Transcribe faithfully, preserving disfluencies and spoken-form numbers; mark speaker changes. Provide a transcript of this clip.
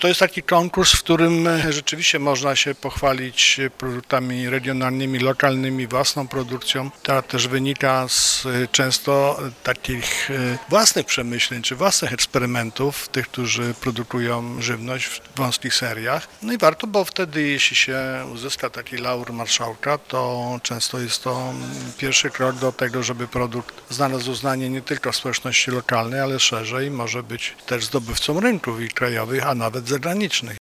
Speaker 1: To jest taki konkurs, w którym rzeczywiście można się pochwalić produktami regionalnymi, lokalnymi, własną produkcją. To też wynika z często takich własnych przemyśleń czy własnych eksperymentów tych, którzy produkują żywność w wąskich seriach. No i warto, bo wtedy jeśli się uzyska taki laur marszałka, to często jest to pierwszy krok do tego, żeby produkt znalazł uznanie nie tylko w społeczności lokalnej, ale szerzej może być też zdobywcą rynków i krajowych, a nawet zagranicznych.